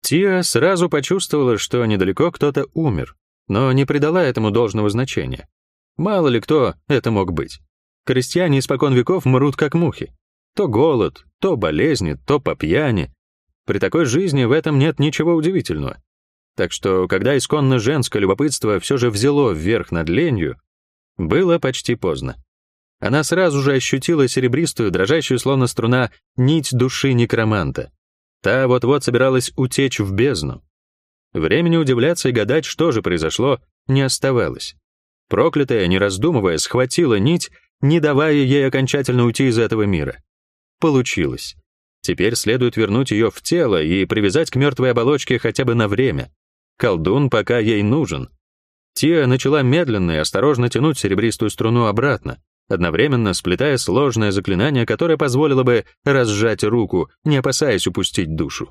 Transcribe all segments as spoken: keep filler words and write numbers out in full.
Тиа сразу почувствовала, что недалеко кто-то умер, но не придала этому должного значения. Мало ли кто это мог быть. Крестьяне испокон веков мрут как мухи. То голод, то болезни, то по пьяни. При такой жизни в этом нет ничего удивительного. Так что, когда исконно женское любопытство все же взяло вверх над ленью, было почти поздно. Она сразу же ощутила серебристую, дрожащую словно струна, нить души некроманта. Та вот-вот собиралась утечь в бездну. Времени удивляться и гадать, что же произошло, не оставалось. Проклятая, не раздумывая, схватила нить, не давая ей окончательно уйти из этого мира. Получилось. Теперь следует вернуть ее в тело и привязать к мертвой оболочке хотя бы на время. Колдун пока ей нужен. Тиа начала медленно и осторожно тянуть серебристую струну обратно, одновременно сплетая сложное заклинание, которое позволило бы разжать руку, не опасаясь упустить душу.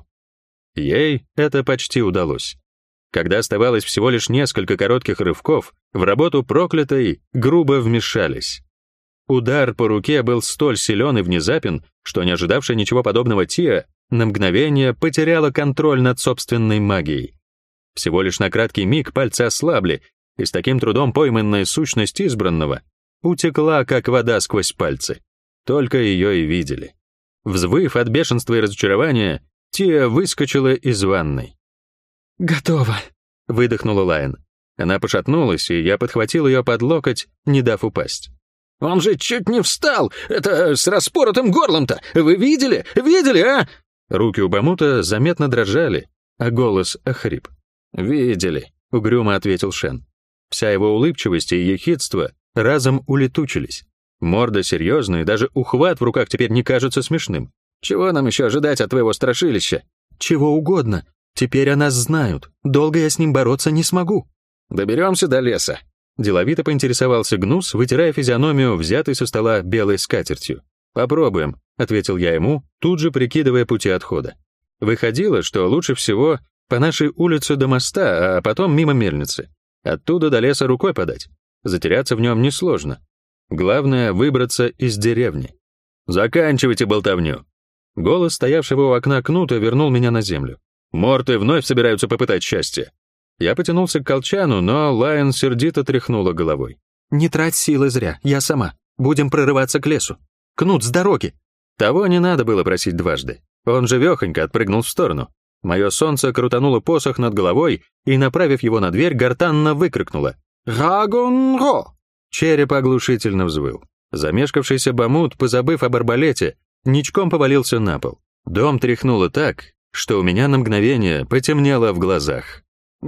Ей это почти удалось. Когда оставалось всего лишь несколько коротких рывков, в работу проклятой грубо вмешались. Удар по руке был столь силен и внезапен, что не ожидавшая ничего подобного Тиа на мгновение потеряла контроль над собственной магией. Всего лишь на краткий миг пальцы ослабли, и с таким трудом пойманная сущность избранного утекла, как вода сквозь пальцы. Только ее и видели. Взвыв от бешенства и разочарования, Тиа выскочила из ванной. «Готово», — выдохнула Лайон. Она пошатнулась, и я подхватил ее под локоть, не дав упасть. «Он же чуть не встал! Это с распоротым горлом-то! Вы видели? Видели, а?» Руки у Бамута заметно дрожали, а голос охрип. «Видели», — угрюмо ответил Шен. Вся его улыбчивость и ехидство разом улетучились. Морда серьезная, и даже ухват в руках теперь не кажется смешным. «Чего нам еще ожидать от твоего страшилища?» «Чего угодно. Теперь о нас знают. Долго я с ним бороться не смогу». «Доберемся до леса», — деловито поинтересовался Гнус, вытирая физиономию, взятой со стола белой скатертью. «Попробуем», — ответил я ему, тут же прикидывая пути отхода. Выходило, что лучше всего по нашей улице до моста, а потом мимо мельницы. Оттуда до леса рукой подать. Затеряться в нем несложно. Главное — выбраться из деревни. «Заканчивайте болтовню». Голос стоявшего у окна Кнута вернул меня на землю. «Морты вновь собираются попытать счастье». Я потянулся к колчану, но Лайон сердито тряхнула головой. «Не трать силы зря, я сама. Будем прорываться к лесу. Кнут, с дороги!» Того не надо было просить дважды. Он живехонько отпрыгнул в сторону. Мое солнце крутануло посох над головой и, направив его на дверь, гортанно выкрикнуло «Рагон-ро!». Череп оглушительно взвыл. Замешкавшийся Бамут, позабыв об арбалете, ничком повалился на пол. Дом тряхнуло так, что у меня на мгновение потемнело в глазах.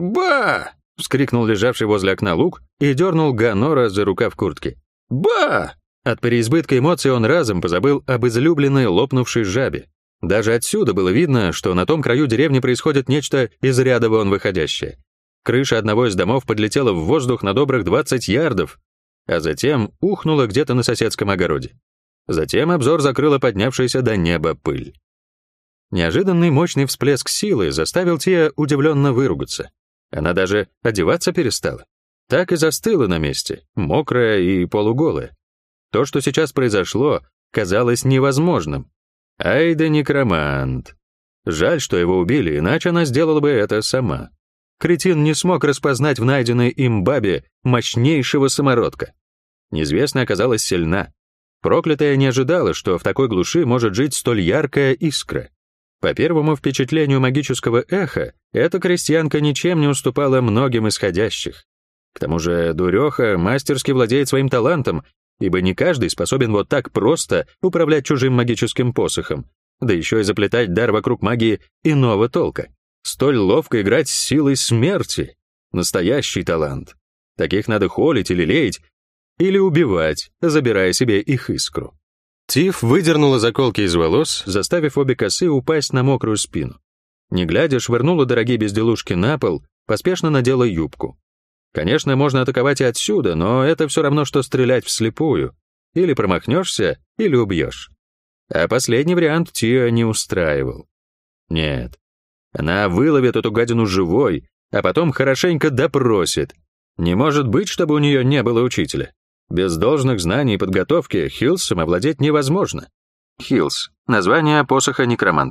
«Ба!» — вскрикнул лежавший возле окна Лук и дернул Ганора за рукав куртки. «Ба!» От переизбытка эмоций он разом позабыл об излюбленной лопнувшей жабе. Даже отсюда было видно, что на том краю деревни происходит нечто из ряда вон выходящее. Крыша одного из домов подлетела в воздух на добрых двадцать ярдов, а затем ухнула где-то на соседском огороде. Затем обзор закрыла поднявшаяся до неба пыль. Неожиданный мощный всплеск силы заставил Тиа удивленно выругаться. Она даже одеваться перестала. Так и застыла на месте, мокрая и полуголая. То, что сейчас произошло, казалось невозможным. Ай да некромант. Жаль, что его убили, иначе она сделала бы это сама. Кретин не смог распознать в найденной им бабе мощнейшего самородка. Неизвестная оказалась сильна. Проклятая не ожидала, что в такой глуши может жить столь яркая искра. По первому впечатлению магического эха, эта крестьянка ничем не уступала многим исходящих. К тому же дуреха мастерски владеет своим талантом, ибо не каждый способен вот так просто управлять чужим магическим посохом, да еще и заплетать дар вокруг магии иного толка. Столь ловко играть с силой смерти. Настоящий талант. Таких надо холить или леять, или убивать, забирая себе их искру. Тиф выдернула заколки из волос, заставив обе косы упасть на мокрую спину. Не глядя, швырнула дорогие безделушки на пол, поспешно надела юбку. Конечно, можно атаковать и отсюда, но это все равно, что стрелять вслепую. Или промахнешься, или убьешь. А последний вариант Тиа не устраивал. Нет. Она выловит эту гадину живой, а потом хорошенько допросит. Не может быть, чтобы у нее не было учителя. Без должных знаний и подготовки Хиллсом овладеть невозможно. Хиллс — название посоха некроманта.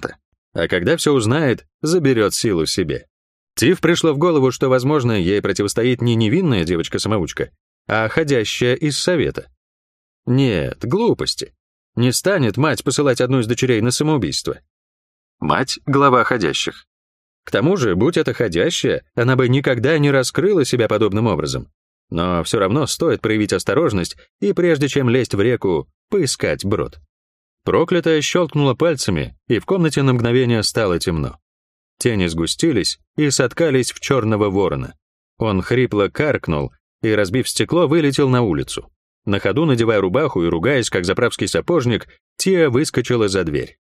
А когда все узнает, заберет силу себе. Тиф пришло в голову, что, возможно, ей противостоит не невинная девочка-самоучка, а ходящая из совета. Нет, глупости. Не станет мать посылать одну из дочерей на самоубийство. Мать — глава ходящих. К тому же, будь это ходящая, она бы никогда не раскрыла себя подобным образом. Но все равно стоит проявить осторожность и, прежде чем лезть в реку, поискать брод. Проклятая щелкнула пальцами, и в комнате на мгновение стало темно. Тени сгустились и соткались в черного ворона. Он хрипло каркнул и, разбив стекло, вылетел на улицу. На ходу, надевая рубаху и ругаясь, как заправский сапожник, Тия выскочила за дверь.